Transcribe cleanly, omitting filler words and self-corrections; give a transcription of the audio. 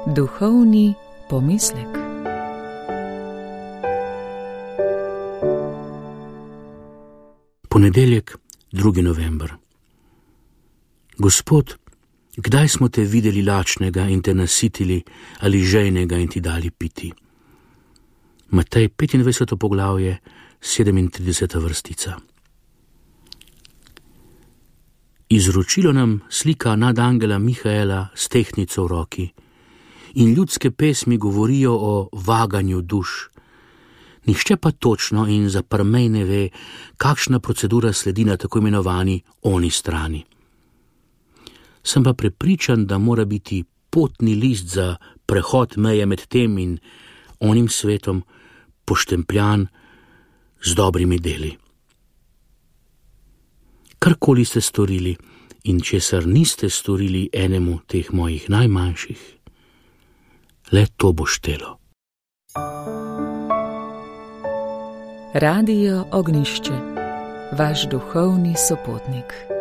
Duhovni pomislek. Ponedeljek, 2. november. Gospod, kdaj smo te videli lačnega in te nasitili, ali žejnega in ti dali piti? Matej 25. poglavje, 37. vrstica. Izročilo nam slika nadangela Mihaela s tehtnico v roki in ljudske pesmi govorijo o vaganju duš. Nihče pa točno in za prmej ne ve, kakšna procedura sledi na tako imenovani oni strani. Sem pa prepričan, da mora biti potni list za prehod meje med tem in onim svetom poštempljan z dobrimi deli. Karkoli ste storili in česar niste storili enemu teh mojih najmanjših, le to bo štelo. Radio Ognjišče, vaš duhovni sopotnik.